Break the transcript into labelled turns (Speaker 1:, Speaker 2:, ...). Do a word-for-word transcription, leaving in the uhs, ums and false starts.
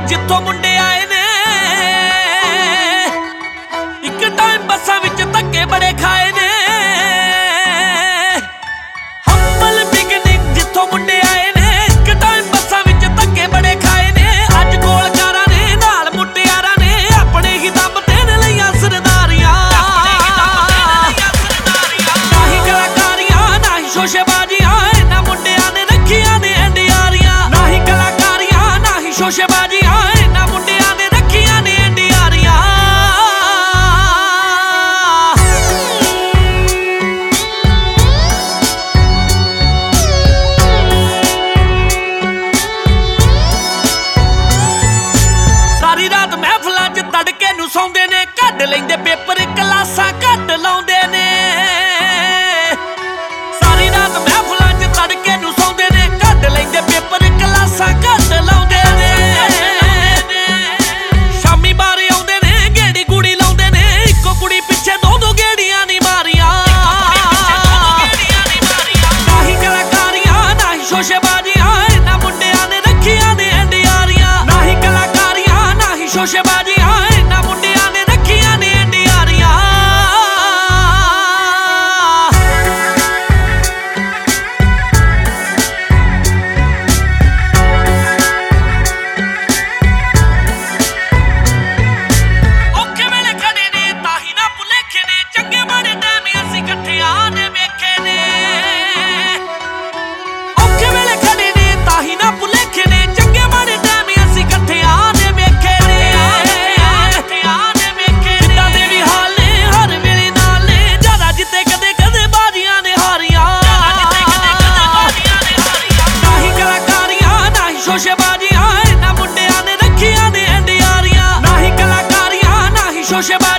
Speaker 1: ਜਿੱਥੋਂ ਮੁੰਡੇ ਆਏ ਨੇ ਇੱਕ ਟਾਈਮ ਬੱਸਾਂ ਵਿੱਚ ਧੱਕੇ ਬੜੇ ਖਾਏ ਨੇ। ਹੰਬਲ ਬਿਗਨਿੰਗ ਜਿੱਥੋਂ ਮੁੰਡੇ ਆਏ ਨੇ ਇੱਕ ਟਾਈਮ ਬੱਸਾਂ ਵਿੱਚ ਧੱਕੇ ਬੜੇ ਖਾਏ ਨੇ। ਅੱਜ ਕੋਲ ਕਾਰਾਂ ਨੇ ਨਾਲ ਮੁਟਿਆਰਾਂ ਨੇ ਆਪਣੇ ਹੀ ਦਮ ਤੇ ਨੇ ਲਈਆਂ ਸਰਦਾਰੀਆਂ। ਨਾ ਹੀ ਕਲਾਕਾਰੀਆਂ ਨਾ ਹੀ ਸ਼ੋਸ਼ੇਬਾਜ਼ੀਆਂ ਇਹਨਾਂ ਮੁੰਡਿਆਂ ਨੇ ਰੱਖੀਆਂ ਨੇ ਐਂਡੀਆਰੀਆਂ। ਨਾ ਹੀ ਕਲਾਕਾਰੀਆਂ ਨਾ ਹੀ ਸ਼ੋਸ਼ੇਬਾਜ਼ੀਆਂ ਇਹਨਾਂ ਮੁੰਡਿਆਂ ਨੇ ਰੱਖੀਆਂ ਨੇ ਐਂਡੀਆਰੀਆਂ। ਸਾਰੀ ਰਾਤ ਮਹਿਫਲਾਂ 'ਚ ਤੜਕੇ ਨੂੰ ਸੌਂਦੇ ਨੇ ਕੱਢ ਲੈਂਦੇ ਪੇਪਰ ਕਲਾਸਾਂ ਘੱਟ ਲਾਉਂਦੇ ਨੇ। ਸਾਰੀ ਰਾਤ ਮਹਿਫਲਾਂ 'ਚ ਤੜਕੇ ਨੂੰ ਸੌਂਦੇ ਨੇ ਕੱਢ ਲੈਂਦੇ ਪੇਪਰ ਕਲਾਸਾਂ ਘੱਟ ਲਾਉਂਦੇ ਨੇ। ਸ਼ਾਮੀ ਬਾਰੇ ਆਉਂਦੇ ਨੇ ਗੇੜੀ ਗੂੜੀ ਲਾਉਂਦੇ ਨੇ ਇੱਕੋ ਕੁੜੀ ਪਿੱਛੇ ਦੋ ਦੋ ਗੇੜੀਆਂ ਨੀ ਮਾਰੀਆਂ। ਨਾ ਹੀ ਕਲਾਕਾਰੀਆਂ ਨਾ ਹੀ ਸ਼ੋਸ਼ੇਬਾਜ਼ੀਆਂ ਇਹਨਾਂ ਮੁੰਡਿਆਂ ਨੇ ਰੱਖੀਆਂ ਨੇ ਐਂਡੀਆਰੀਆਂ। ਨਾ ਹੀ ਕਲਾਕਾਰੀਆਂ ਨਾ ਹੀ ਸ਼ੋਸ਼ੇਬਾਜ਼ੀਆਂ ਇਹਨਾਂ ਮੁੰਡਿਆਂ ਨੇ ਰੱਖੀਆਂ ਨੇ ਐਂਡੀਆਰੀਆਂ। ਔਖੇ ਵੇਲੇ ਖੜੇ ਨੇ ਤਾਂ ਹੀ ਨਾ ਭੁਲੇਖੇ ਨੇ ਚੰਗੇ ਮਾੜੇ ਟਾਈਮ ਅਸੀਂ ਇਕੱਠਿਆਂ ਨੇ ਵੇਖੇ ਨੇ। ਔਖੇ ਵੇਲੇ ਖੜੇ ਨੇ ਤਾਂ ਹੀ ਨਾ ਭੁਲੇਖੇ ਨੇ ਚੰਗੇ ਮਾੜੇ ਟਾਈਮ ਅਸੀਂ ਇਕੱਠਿਆਂ ਨੇ ਵੇਖੇ ਨੇ। ਜਿੱਦਾਂ ਦੇ ਵੀ ਹਾਲ ਨੇ ਹਰ ਵੇਲੇ ਨਾਲ ਨੇ ਜ਼ਿਆਦਾ ਜਿੱਤੇ ਕਦੇ ਕਦੇ ਬਾਜ਼ੀਆਂ ਨੇ ਹਾਰੀਆਂ। ਨਾ ਹੀ ਕਲਾਕਾਰੀਆਂ ਨਾ ਹੀ ਸ਼ੋਸ਼ੇਬਾਜ਼ੀਆਂ ਇਹਨਾਂ ਮੁੰਡਿਆਂ ਨੇ ਰੱਖੀਆਂ ਨੇ ਐਂਡੀਆਰੀਆਂ। ਨਾ ਹੀ ਕਲਾਕਾਰੀਆਂ ਨਾ ਹੀ ਸ਼ੋਸ਼ੇਬਾਜ਼ੀਆਂ